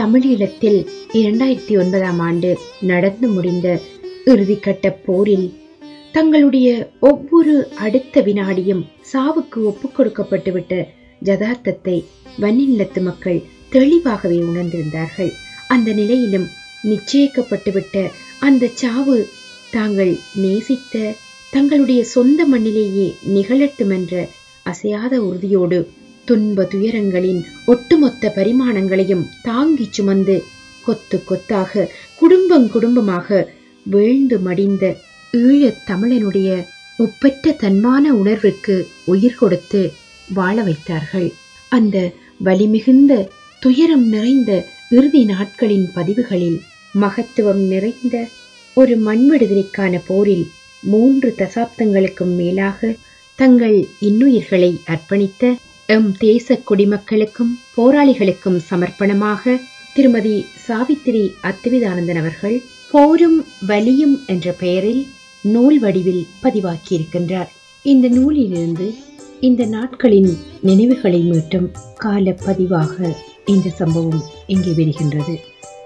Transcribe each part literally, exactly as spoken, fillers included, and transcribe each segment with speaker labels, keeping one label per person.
Speaker 1: தமிழீழத்தில் இரண்டாயிரத்தி ஒன்பதாம் ஆண்டு நடந்து முடிந்த இறுதிக்கட்ட போரில் தங்களுடைய ஒவ்வொரு அடுத்த வினாடியும் சாவுக்கு ஒப்புக் கொடுக்கப்பட்டுவிட்ட யதார்த்தத்தை வன்னிநிலத்து மக்கள் தெளிவாகவே உணர்ந்திருந்தார்கள். அந்த நிலையிலும் நிச்சயிக்கப்பட்டுவிட்ட அந்த சாவு தாங்கள் நேசித்த தங்களுடைய சொந்த மண்ணிலேயே நிகழட்டும் என்ற அசையாத உறுதியோடு துன்ப துயரங்களின் ஒட்டுமொத்த பரிமாணங்களையும் தாங்கி சுமந்து கொத்து கொத்தாக குடும்பம் குடும்பமாக வீழ்ந்து மடிந்த ஈழத் தமிழனுடைய ஒப்பற்ற தன்மான உணர்வுக்கு உயிர் கொடுத்து வாழ வைத்தார்கள். அந்த வலிமிகுந்த துயரம் நிறைந்த இறுதி நாட்களின் பதிவுகளில் மகத்துவம் நிறைந்த ஒரு மண் விடுதலைக்கான போரில் மூன்று தசாப்தங்களுக்கும் மேலாக தங்கள் இன்னுயிர்களை அர்ப்பணித்த எம் தேச குடிமக்களுக்கும் போராளிகளுக்கும் சமர்ப்பணமாக திருமதி சாவித்திரி அத்துவிதானந்தன் அவர்கள் போரும் வலியும் என்ற பெயரில் நூல் வடிவில் பதிவாக்கியிருக்கின்றார். இந்த நூலிலிருந்து இந்த நாட்களின் நினைவுகளை மீட்டும் கால பதிவாக இந்த சம்பவம் இங்கே வருகின்றது.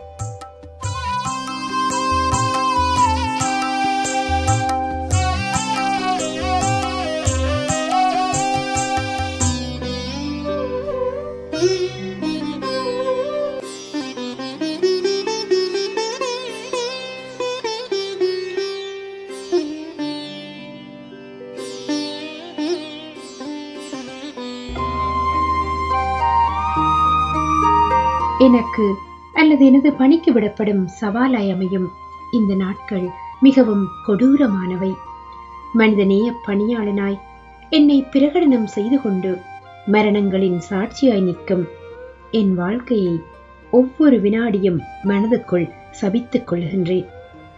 Speaker 1: எனக்கு அல்லது எனது பணிக்கு விடப்படும் சவாலாய் அமையும் இந்த நாட்கள் மிகவும் கொடூரமானவை. மனிதநேய பணியாளனாய் என்னை பிரகடனம் செய்து கொண்டு மரணங்களின் சாட்சியாய் நிற்கும் என் வாழ்க்கையை ஒவ்வொரு வினாடியும் மனதுக்குள் சபித்துக் கொள்கின்றேன்.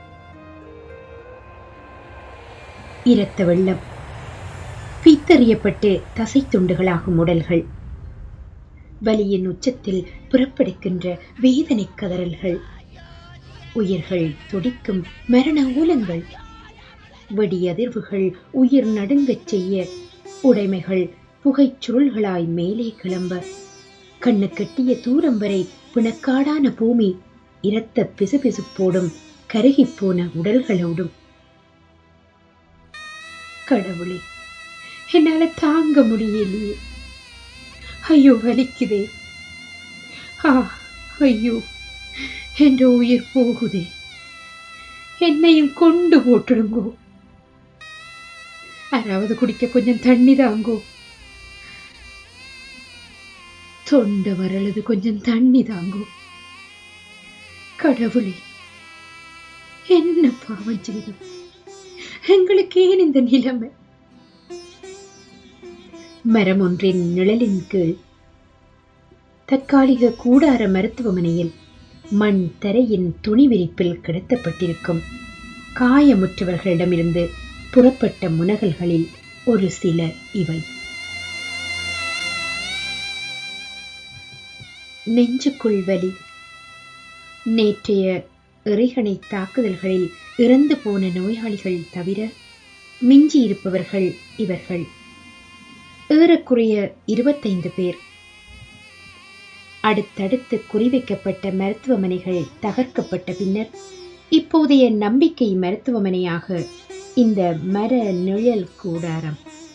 Speaker 1: இரத்த வெள்ளம், பீத்தறியப்பட்டு தசை துண்டுகளாகும் உடல்கள், வலியின் உச்சத்தில் புறப்படுகின்ற வேதனை கதறல்கள், உயிர்கள் துடிக்கும் மரண ஊலங்கள், வெடியதிர்வுகள் உயிர் நடுங்கச் செய்ய உடைமைகள் புகைச் சுருள்களாய் மேலே கிளம்ப, கண்ணு கட்டிய தூரம் வரை பிணக்காடான பூமி இரத்த பிசுபிசுப்போடும் கருகிப்போன உடல்களோடும். கடவுளே, என்னால தாங்க முடியலையே. ஐயோ, வலிக்குதே. ஆ, ஐயோ, என்ற உயிர் போகுதே. என்னையும் கொண்டு போட்டுடுங்கோ. யாராவது குடிக்க கொஞ்சம் தண்ணி தாங்கோ. தொண்டை வரலது, கொஞ்சம் தண்ணி தாங்கோ. கடவுளே, என்ன பாவம் செய்தோம்? எங்களுக்கு ஏன் இந்த நிலைமை? மரம் ஒன்றின் நிழலின் கீழ் தற்காலிக கூடார மருத்துவமனையில் மண் தரையின் துணி விரிப்பில் கிடத்தப்பட்டிருக்கும் காயமுற்றவர்களிடமிருந்து புறப்பட்ட முனகல்களில் ஒரு சில இவை. நெஞ்சுக்குள் வலி. நேற்றைய எறிகணை தாக்குதல்களில் இறந்து போன நோயாளிகள் தவிர மிஞ்சி இருப்பவர்கள் இவர்கள். ஏறக்குறைய இருபத்தைந்து பேர். அடுத்தடுத்து குறிவைக்கப்பட்ட மருத்துவமனைகள் தகர்க்கப்பட்ட பின்னர் இப்போதைய நம்பிக்கை மருத்துவமனையாக இந்த மர நிழல் கூடாரம்.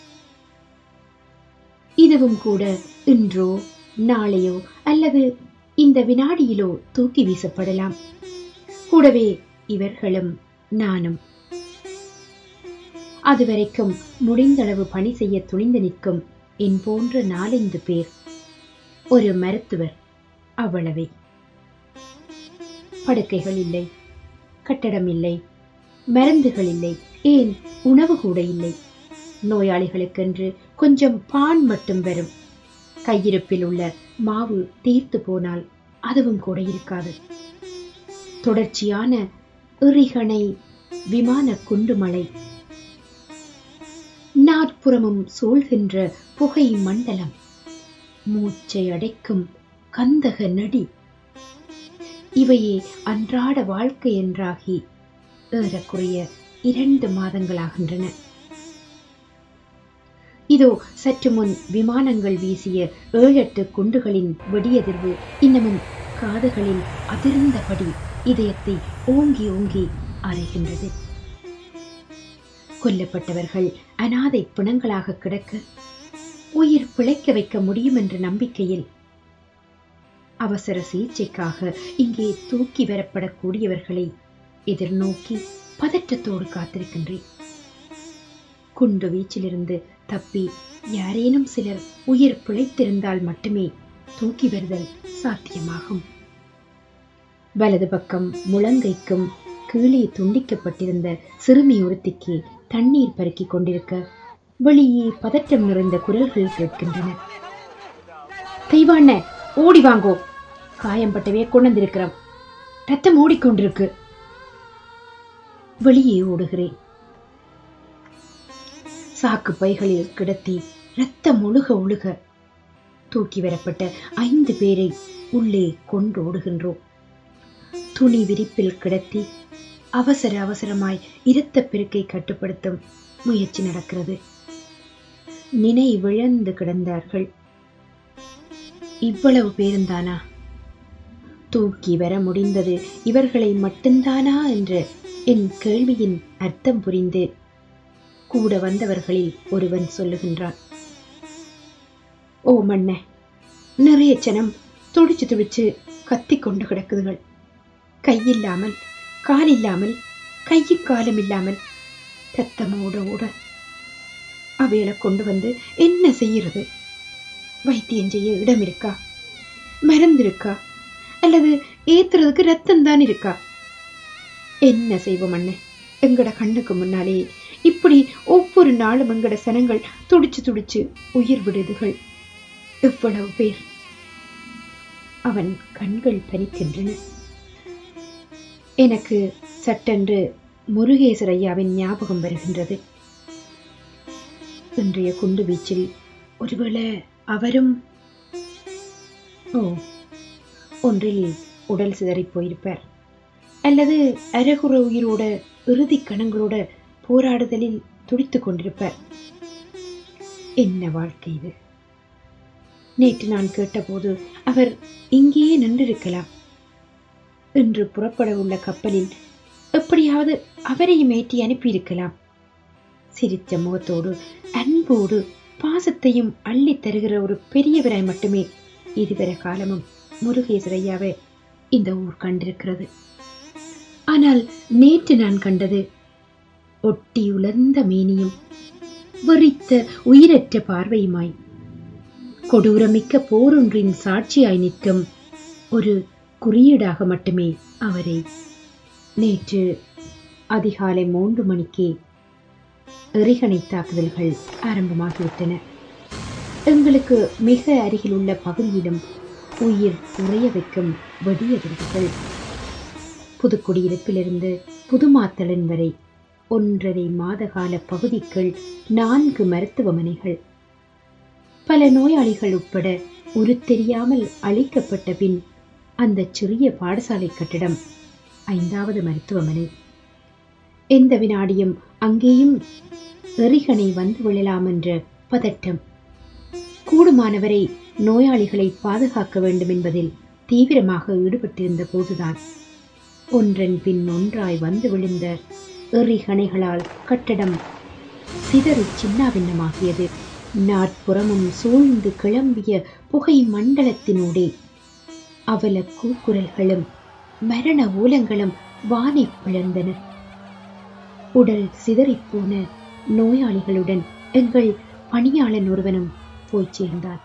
Speaker 1: இதுவும் கூட இன்றோ நாளையோ அல்லது இந்த வினாடியிலோ தூக்கி வீசப்படலாம். கூடவே இவர்களும் நானும். அதுவரைக்கும் முடிந்தளவு பணி செய்ய துணிந்து நிற்கும் என் போன்ற நாலைந்து பேர், ஒரு மருத்துவர், அவ்வளவே. படுக்கைகள் இல்லை, கட்டடம் இல்லை, மருந்துகள் இல்லை, ஏன் உணவு கூட இல்லை. நோயாளிகளுக்கென்று கொஞ்சம் பான் மட்டும் வரும். கையிருப்பில் உள்ள மாவு தீர்த்து போனால் அதுவும் கூட இருக்காது. தொடர்ச்சியான எறிகணை விமான குண்டுமழை, நாற்புறமும் சூழ்கின்ற புகை மண்டலம், மூச்சை அடைக்கும் கந்தக நடி, இவையே அன்றாட வாழ்க்கை என்றாகி ஏறக்குறைய இரண்டு மாதங்களாகின்றன. இதோ சற்று முன் விமானங்கள் வீசிய ஏழெட்டு குண்டுகளின் வெடியதிர்வு இன்னமும் காதுகளில் அதிர்ந்தபடி இதயத்தை ஓங்கி ஓங்கி அறைகின்றது. கொல்லப்பட்டவர்கள் அனாதை பிணங்களாக கிடக்க உயிர் பிழைக்க வைக்க முடியும் என்ற நம்பிக்கையில் அவசர சிகிச்சைக்காக இங்கே தூக்கி வரப்படக்கூடியவர்களை எதிர்நோக்கி பதற்றத்தோடு காத்திருக்கின்றேன். குண்டு வீச்சிலிருந்து தப்பி யாரேனும் சிலர் உயிர் பிழைத்திருந்தால் மட்டுமே தூக்கி வருதல் சாத்தியமாகும். வலது பக்கம் முழங்கைக்கும் கீழே துண்டிக்கப்பட்டிருந்த சிறுமி ஒருத்திக்கு தண்ணீர் பருக்கிக் கொண்டிருக்க வெளியே பதற்றம் நிறைந்த குரல்கள் கேட்கின்றன. தெய்வாண்ண, ஓடி வாங்கோ, காயம்பட்டவே கொண்டிருக்கிறோம், ரத்தம் ஓடிக்கொண்டிருக்கு. வெளியே ஓடுகிறேன். சாக்கு பைகளில் கிடத்தி ரத்தம் ஒழுக ஒழுக தூக்கி வரப்பட்ட ஐந்து பேரை உள்ளே கொண்டு ஓடுகின்றோம். துணி விரிப்பில் கிடத்தி அவசர அவசரமாய் இரத்த பெருக்கை கட்டுப்படுத்தும் முயற்சி நடக்கிறது. நினைவிழந்து கிடந்தார்கள். இவ்வளவு பேருந்தானா? தூக்கி வர முடிந்தது இவர்களை மட்டும்தானா என்ற என் கேள்வியின் அர்த்தம் புரிந்து கூட வந்தவர்களில் ஒருவன் சொல்லுகின்றான், ஓ மண்ண, நிறைய ஜனம் துடிச்சு துடிச்சு கத்தி கொண்டு கிடக்குதுகள். கையில்லாமல் காலில்லாமல் கையும் காலம் இல்லாமல் ரத்தமோட ஓட அவைகளை கொண்டு வந்து என்ன செய்யறது? வைத்தியம் செய்ய இடம் இருக்கா? மருந்து இருக்கா? அல்லது ஏத்துறதுக்கு ரத்தம் தான் இருக்கா? என்ன செய்வோம் அண்ணே? எங்கட கண்ணுக்கு முன்னாலே இப்படி ஒவ்வொரு நாளும் எங்கட சனங்கள் துடிச்சு துடிச்சு உயிர் விடுதுகள். எவ்வளவு பேர்! அவன் கண்கள் பனிக்கின்றன. எனக்கு சட்டென்று முருகேசரையாவின் ஞாபகம் வருகின்றது. இன்றைய குண்டு வீச்சில் ஒருவேளை அவரும் ஓ ஒன்றில் உடல் சிதறி போயிருப்பார், அல்லது அரகுற உயிரோட இறுதி கணங்களோட போராடுதலில் துடித்துக் கொண்டிருப்பார். என்ன வாழ்க்கை இது! நேற்று நான் கேட்டபோது அவர் இங்கேயே நின்றிருக்கலாம். இன்று புறப்பட உள்ள கப்பலில் எப்படியாவது அவரையும் ஏற்றி அனுப்பியிருக்கலாம். சிரித்த முகத்தோடு அன்போடு பாசத்தையும் அள்ளி தருகிற ஒரு பெரியவராய் மட்டுமே இதுவரை காலமும் முருகேசரையாவை இந்த ஊர் கண்டிருக்கிறது. ஆனால் நேற்று நான் கண்டது ஒட்டி உலர்ந்த மேனியும் வெறித்த உயிரற்ற பார்வையுமாய் கொடூரமிக்க போரொன்றின் சாட்சியாய் நிற்கும் ஒரு குறியீடாக மட்டுமே அவரை. நேற்று அதிகாலை மூன்று மணிக்கே எறிகணை தாக்குதல்கள் ஆரம்பமாகிவிட்டன. எங்களுக்கு மிக அருகில் உள்ள பகுதியிலும் உயிர் உறைய வைக்கும் வெடியதிர்வுகள். புதுக்குடியிருப்பிலிருந்து புதுமாத்தளன் வரை ஒன்றரை மாத கால பகுதிக்குள் நான்கு மருத்துவமனைகள், பல நோயாளிகள் உட்பட ஒரு தெரியாமல் அழிக்கப்பட்ட பின் அந்த சிறிய பாடசாலை கட்டிடம் ஐந்தாவது மருத்துவமனை. எந்த வினாடியும் அங்கேயும் எறிகணை வந்து விழலாம் என்ற பதட்டம். கூடுமானவரை நோயாளிகளை பாதுகாக்க வேண்டும் என்பதில் தீவிரமாக ஈடுபட்டிருந்த போதுதான் ஒன்றன் பின் ஒன்றாய் வந்து விழுந்த எறிகணைகளால் கட்டடம் சிதறி சின்னாபின்னமாகியது. நாற்புறமும் சூழ்ந்து கிளம்பிய புகை மண்டலத்தினூடே அவல கூக்குரல்களும் மரண ஊலங்களும் வானை பிளந்தன. உடல் சிதறிப்போன நோயாளிகளுடன் எங்கள் பணியாளன் ஒருவனும் போய் சேர்ந்தான்.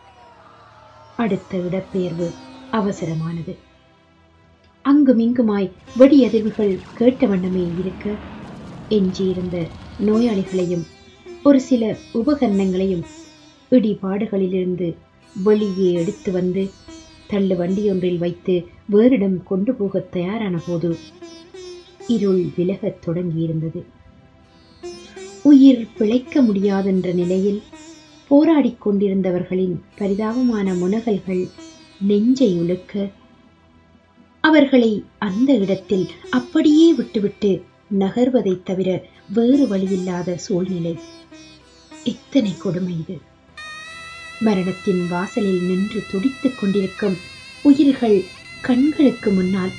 Speaker 1: அடுத்த இடப்பெயர்வு அவசரமானது. அங்குமிங்குமாய் வெடியதிர்வுகள் கேட்ட வண்ணமே இருக்க எஞ்சியிருந்த நோயாளிகளையும் ஒரு சில உபகரணங்களையும் இடிபாடுகளிலிருந்து வெளியே எடுத்து வந்து தள்ளு வண்டியொன்றில் வைத்து வேறிடம் கொண்டு போக தயாரான போது இருள் விலகத் தொடங்கியிருந்தது. உயிர் பிழைக்க முடியாதென்ற நிலையில் போராடிக் கொண்டிருந்தவர்களின் பரிதாபமான முனகல்கள் நெஞ்சை உலுக்க அவர்களை அந்த இடத்தில் அப்படியே விட்டுவிட்டு நகர்வதைத் தவிர வேறு வழியில்லாத சூழ்நிலை. எத்தனை கொடுமை இது! மரணத்தின் வாசலில் நின்று துடித்துக் கொண்டிருக்கும் உயிர்கள் கண்களுக்கு முன்னால்.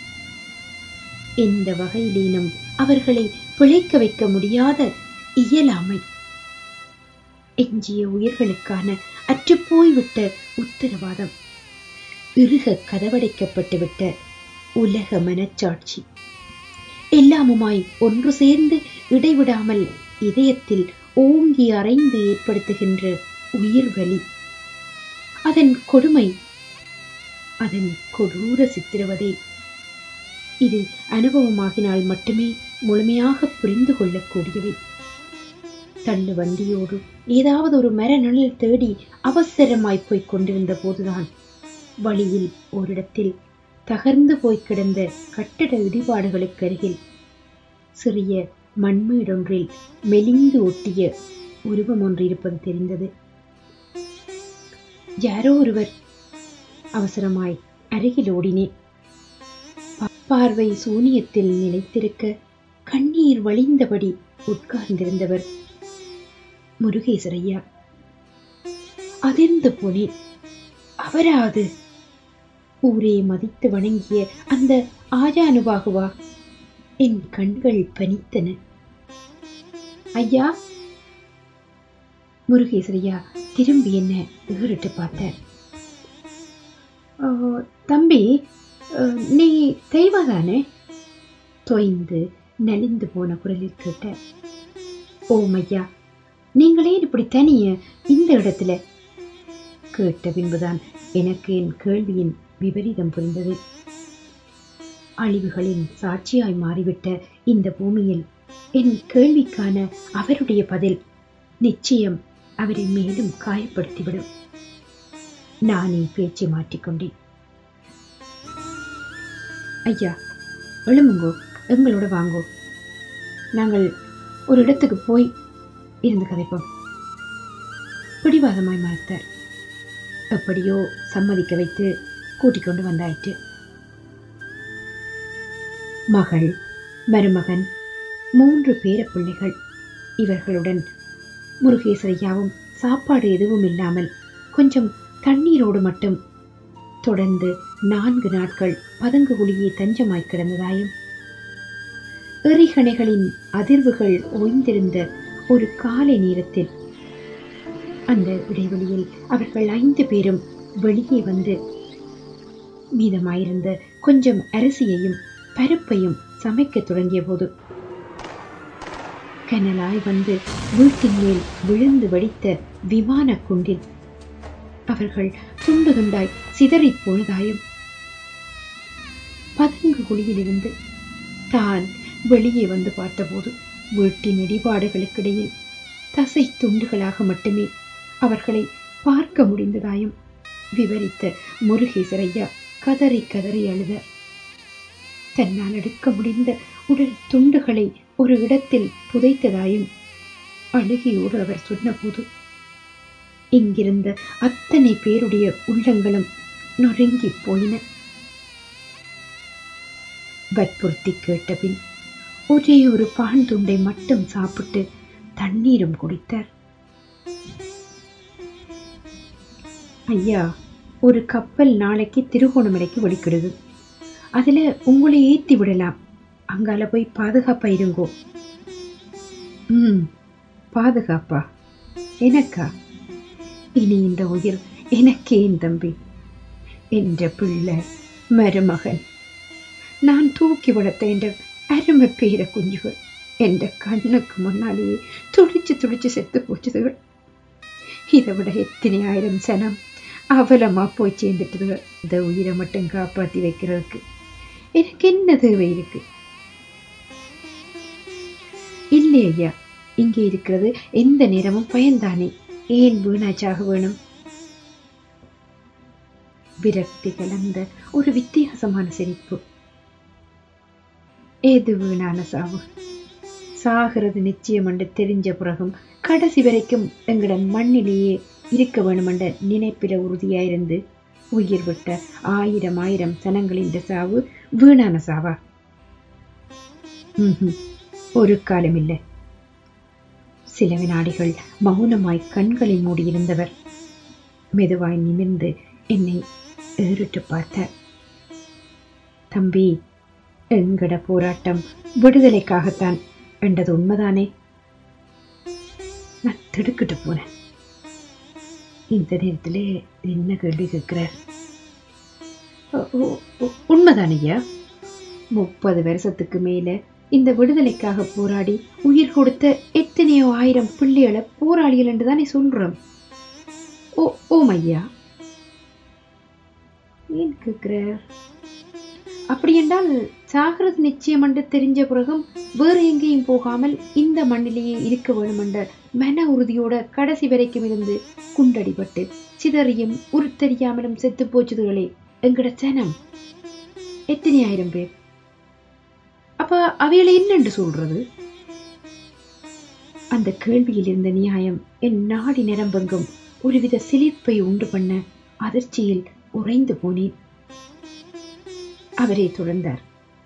Speaker 1: எந்த வகையிலேனும் அவர்களை பிழைக்க வைக்க முடியாத இயலாமை, எஞ்சிய உயிர்களுக்கான அற்றுப்போய்விட்ட உத்தரவாதம், இறுக கதவடைக்கப்பட்டுவிட்ட உலக மனச்சாட்சி, எல்லாமுமாய் ஒன்று சேர்ந்து இடைவிடாமல் இதயத்தில் ஓங்கி அறைந்து ஏற்படுத்துகின்ற உயிர் வலி, அதன் கொடுமை, அதன் கொடூர சித்திரவதை, இது அனுபவமாகினால் மட்டுமே முழுமையாக புரிந்து கொள்ளக்கூடியவை. தள்ளு வண்டியோடு ஏதாவது ஒரு மர நிழல் தேடி அவசரமாய் போய்க் கொண்டிருந்த போதுதான் வழியில் ஓரிடத்தில் தகர்ந்து போய் கிடந்த கட்டட இடிபாடுகளுக்கு அருகில் சிறிய மண்மேடொன்றில் மெலிந்து ஒட்டிய உருவம் ஒன்று இருப்பது தெரிந்தது. யாரோ ஒருவர். அவசரமாய் அருகில் ஓடினேன். பார்வை சூனியத்தில் நிலைத்திருக்க கண்ணீர் வழிந்தபடி உட்கார்ந்திருந்தவர் முருகேசரையா. அதிர்ந்து போனேன். அவராது ஊரே மதித்து வணங்கிய அந்த ஆஜானுபாகுவா? என் கண்கள் பனித்தன. ஐயா! முருகேசரையா திரும்பி என்ன ஏறிட்டு பார்த்தார். தம்பி, நீ தெய்வதானே? தொய்ந்து நலிந்து போன குரலில் கேட்ட. ஓம் ஐயா, நீங்களே இப்படி தனிய இந்த இடத்துல? கேட்ட பின்புதான் எனக்கு என் கேள்வியின் விபரீதம் புரிந்தது. அழிவுகளின் சாட்சியாய் மாறிவிட்ட இந்த பூமியில் என் கேள்விக்கான அவருடைய பதில் நிச்சயம் அவரை மேலும் காயப்படுத்திவிடும். நானே பேச்சை மாற்றிக்கொண்டேன். ஐயா, எழுமுங்கோ, எங்களோட வாங்கோ. நாங்கள் ஒரு இடத்துக்கு போய் இருந்து கதைப்போம். பிடிவாதமாய் மறுத்தார். எப்படியோ சம்மதிக்க வைத்து கூட்டிக் கொண்டு வந்தாயிற்று. மகள், மருமகன், மூன்று பேர பிள்ளைகள். இவர்களுடன் முருகேசரையாவும் சாப்பாடு எதுவும் இல்லாமல் கொஞ்சம் தண்ணீரோடு மட்டும் தொடர்ந்து நான்கு நாட்கள் பதங்கு குழியே தஞ்சமாய் கிடந்ததாயும், எறிகணைகளின் அதிர்வுகள் ஓய்ந்திருந்த ஒரு காலை நேரத்தில் அந்த இடைவெளியில் அவர்கள் ஐந்து பேரும் வெளியே வந்து மீதமாயிருந்த கொஞ்சம் அரிசியையும் பருப்பையும் சமைக்க தொடங்கிய போது கனலாய் வந்து வீட்டின் மேல் விழுந்து வடித்த விமான குண்டில் அவர்கள் துண்டு துண்டாய் சிதறி போனதாயும், பதங்கு குழியிலிருந்து தான் வெளியே வந்து பார்த்தபோது வீட்டின் இடிபாடுகளுக்கிடையில் தசை துண்டுகளாக மட்டுமே அவர்களை பார்க்க முடிந்ததாயும் விவரித்த முருகேசரையா கதறி கதறி அழுத. தன்னால் எடுக்க முடிந்த உடல் துண்டுகளை ஒரு இடத்தில் புதைத்ததாயும் அழுகையோடு அவர் சொன்னபோது இங்கிருந்த அத்தனை பேருடைய உள்ளங்களும் நொறுங்கி போயின. வற்புறுத்தி கேட்டபின் ஒரே ஒரு பான் துண்டை மட்டும் சாப்பிட்டு தண்ணீரும் குடித்தார். ஐயா, ஒரு கப்பல் நாளைக்கு திருகோணமலைக்கு வலிக்கிடுது. அதுல உங்களை ஏத்தி விடலாம். அங்கால போய் பாதுகாப்பா இருங்கோ. உம் பாதுகாப்பா? எனக்கா? இனி இந்த உயிர் எனக்கேன் தம்பி? என்ற பிள்ளை, மருமகன், நான் தூக்கி வளர்த்த என்ற அருமை பேர குஞ்சுகள் என்ற கண்ணுக்கு முன்னாலேயே துடிச்சு துடிச்சு செத்து போச்சுதுகள். இதை விட எத்தனை ஆயிரம் சனம் அவலமா போய் சேர்ந்துட்டுதுகள். இந்த உயிரை மட்டும் காப்பாற்றி வைக்கிறதுக்கு எனக்கு என்ன தேவை இருக்கு? இல்லை ஐயா, இங்கே இருக்கிறது எந்த நேரமும் பயன்தானே, ஏன் வீணாச்சாக வேணும்? விரக்தி கலந்த ஒரு வித்தியாசமான சிரிப்பு. ஏது வீணான சாவு? சாகிறது நிச்சயம் என்று தெரிஞ்ச பிறகும் கடைசி வரைக்கும் எங்களிடம் மண்ணிலேயே இருக்க வேணும் என்ற நினைப்பில உறுதியாயிருந்து உயிர் விட்ட ஆயிரம் ஆயிரம் சனங்களின் சாவு வீணான சாவா? உம் ஒரு காலம் இல்லை. சில வினாடிகள் மௌனமாய் கண்களை மூடியிருந்தவர் மெதுவாய் நிமிர்ந்து என்னை ஏறிட்டு பார்த்தார். தம்பி, எங்கட போராட்டம் விடுதலைக்காகத்தான் என்றது உண்மைதானே? நான் திடுக்கிட்டு போனேன். இந்த நேரத்திலே என்ன கேள்வி கேட்கிறார்? உண்மைதானையா, முப்பது வருஷத்துக்கு மேல இந்த விடுதலைக்காக போராடி உயிர் கொடுத்த எத்தனையோ ஆயிரம் பிள்ளைகளை போராளிகள் என்று தானே சொல்றோம். ஓ ஓம் ஐயா, ஏன் கேட்கிறார்? அப்படி என்றால் சாகிறது நிச்சயம் என்று தெரிஞ்ச பிறகும் வேறு எங்கேயும் போகாமல் இந்த மண்ணிலேயே இருக்க வேண்டும் என்ற மன உறுதியோட கடைசி வரைக்கும் இருந்து குண்டடிபட்டு சிதறியும் உருத்தெரியாமலும் செத்து போச்சுதுகளே எங்கட சனம். எத்தனை ஆயிரம் பேர். அப்ப அவைகளை என்னென்று சொல்றது? அந்த கேள்வியில் இருந்த நியாயம் என் நாடி நிரம்பெங்கும் ஒருவித சிலிர்ப்பை உண்டு பண்ண அதிர்ச்சியில் உறைந்து போனேன். அவரே தொடர்ந்தார்.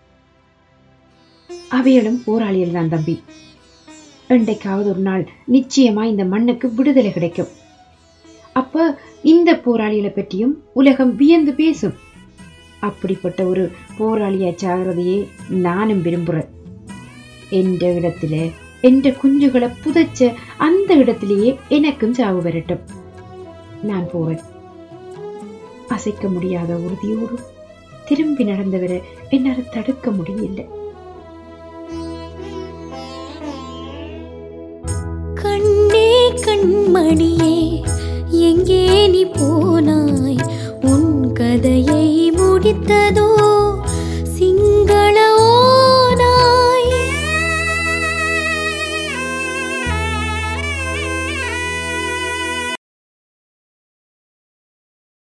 Speaker 1: அவைகளும் போராளிகள் தான் தம்பி. என்றைக்காவது ஒரு நாள் நிச்சயமா இந்த மண்ணுக்கு விடுதலை கிடைக்கும். அப்ப இந்த போராளிகளை பற்றியும் உலகம் வியந்து பேசும். அப்படிப்பட்ட ஒரு போராளியா சாகிறதையே நானும் விரும்புறேன். என்ற இடத்துல என்ற குஞ்சுகளை புதைச்ச அந்த இடத்திலேயே எனக்கும் சாவு வரட்டும். நான் போவேன். அசைக்க முடியாத உறுதியோடு திரும்பி நடந்தவரை என்னால் தடுக்க முடியல.
Speaker 2: கண்ணே கண்மணியே, எங்கே நீ போனாய்? உன் கதையை முடித்ததோ